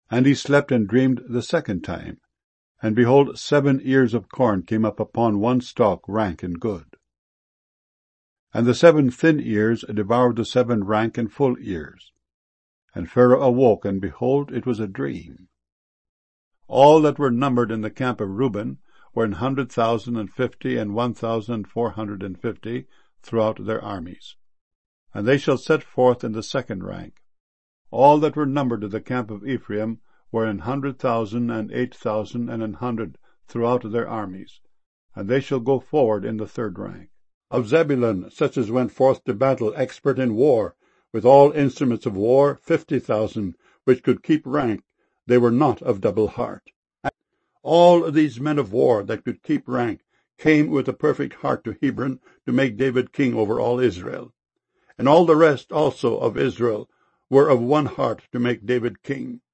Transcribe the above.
And he slept and dreamed the second time, and behold, 7 ears of corn came up upon one stalk, rank and good. And the 7 thin ears devoured the 7 rank and full ears. And Pharaoh awoke, and behold, it was a dream. All that were numbered in the camp of Reuben were 150,000 and 1,450 throughout their armies. And they shall set forth in the second rank. All that were numbered in the camp of Ephraim were 100,000 and 8,000 and 100 throughout their armies. And they shall go forward in the third rank. Of Zebulun, such as went forth to battle, expert in war, with all instruments of war, 50,000, which could keep rank, they were not of double heart. All these men of war that could keep rank came with a perfect heart to Hebron to make David king over all Israel. And all the rest also of Israel were of one heart to make David king.